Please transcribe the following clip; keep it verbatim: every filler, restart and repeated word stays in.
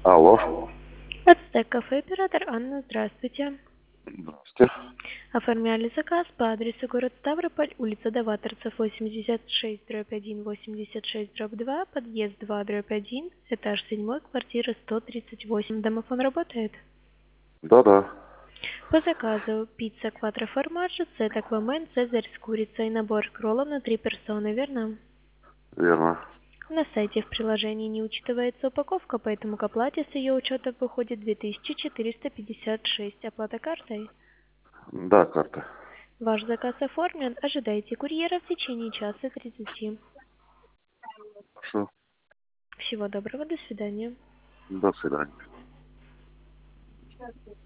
Алло. Ацтек кафе, оператор Анна, здравствуйте. Здравствуйте. Оформляли заказ по адресу город Ставрополь, улица Даваторцев, восемьдесят шесть, дробь один, восемьдесят шесть, дробь два, подъезд два, дробь один, этаж семь, квартира сто тридцать восемь. Домофон работает? Да-да. По заказу пицца кватро формаджо, сет аквамен, цезарь с курицей, набор кроллов на три персоны, верно? Верно. На сайте в приложении не учитывается упаковка, поэтому к оплате с ее учета выходит две тысячи четыреста пятьдесят шесть. Оплата картой? Да, карта. Ваш заказ оформлен. Ожидайте курьера в течение часа тридцати. Хорошо. Всего доброго, до свидания. До свидания.